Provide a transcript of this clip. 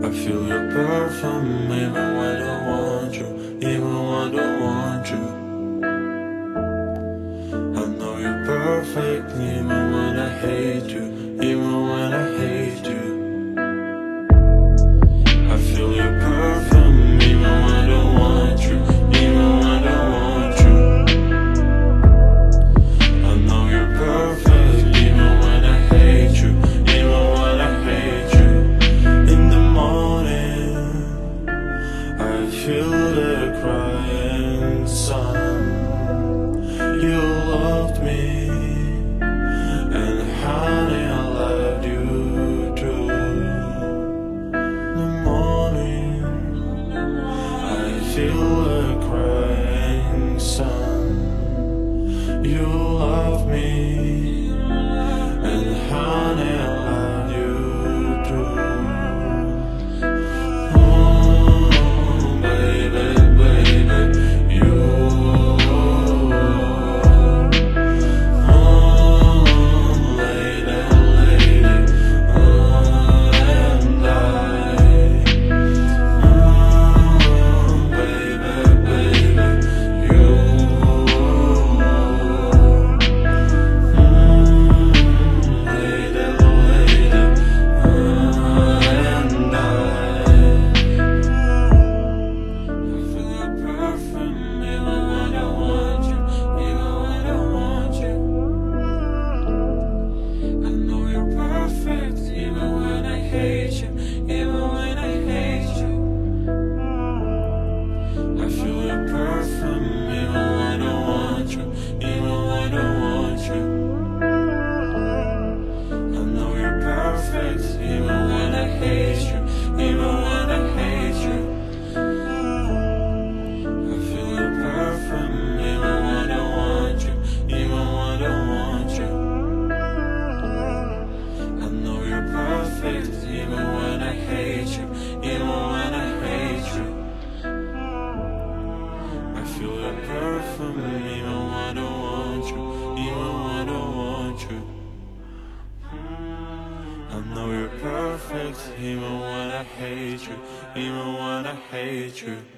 I feel your perfume even when I want you, even when I don't want you. I know you're perfect even when I hate you, even when I hate you. I feel your perfume even when I don't want you, even when I don't want you. I know you're perfect even when I hate you, even when I hate you. In the morning I feel the crying sun. You loved me, and honey, I loved you too. In the morning I feel the crying sun. You love me, and honey, I love you too. Oh, baby, baby, you. Oh, lady, lady, and I. Oh, baby, baby, you. Lady, lady, and I feel your perfume even when I want you, even when I want you. I know you're perfect even when I hate you, even when I hate you. I feel your perfume even when I want you, even when I want you. I know you're perfect even when I hate you, even when I hate you. I feel your perfume even when I want you, even when I want you. I know you're perfect even when I hate you, even when I hate you. I feel your perfume even when I want you, even when I want you. I know you're perfect even when I hate you, even when I hate you.